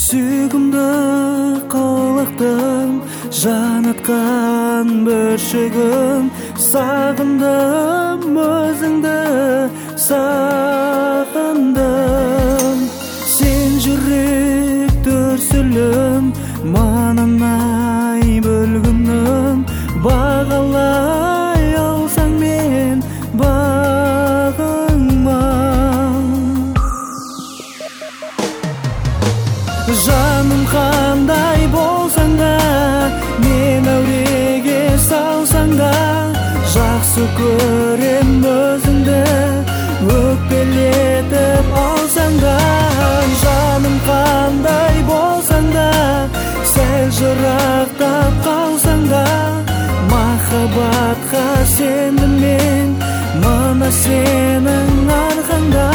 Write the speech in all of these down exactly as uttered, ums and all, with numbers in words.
Сүйгімді қалықтым, жанатқан бүршігім. Сағындым өзіңді, сағындым. Сен жүрек дүрсілім, мананай бөлгінім. Бағалай алсаң мен бағыңма. Жаным қандай болсаң да, мен әуреге салсаң да, жақсы көрем өзіңді, өкпелетіп алсаң да. Жаным қандай болсаң да, сәл жырақтап қалсаң да, махаббатқа сендім мен, мына сенің арқаңда.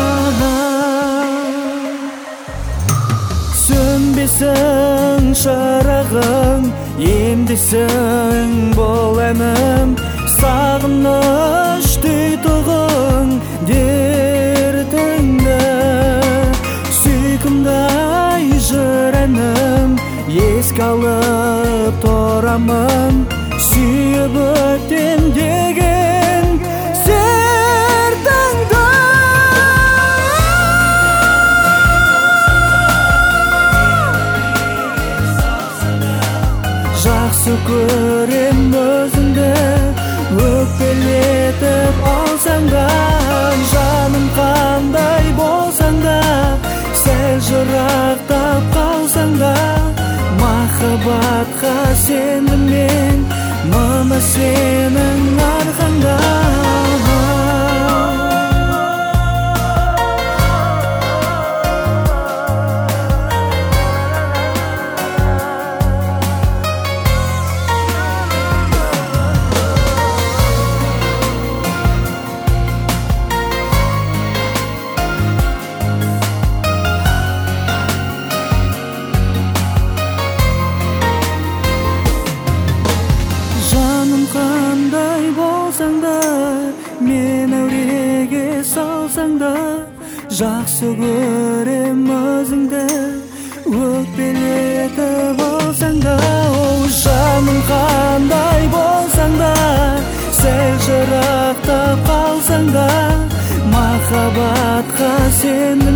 Сөнбесің шырағым, емдесің бұл әнім. Сағыныш тұйтұғын дертіңді, сүйкімді-ай жыр әнім. Еске алып тұрамын, сүйіп өтем деген сертіңді. Жақсы көрем өзіңді, өкпелетіп алсаң да. Жаным қандай болсаң да, сәл жырақтап қалсаң да, махаббатқа сендім мен, мына сенің арқаңда. Қандай болсаң да, мен әуреге салсаң да, жақсы көрем өзіңді, өкпелетіп алсаң да. Жаным қандай болсаң да, сәл жырақтап қалсаң да, махаббатқа сен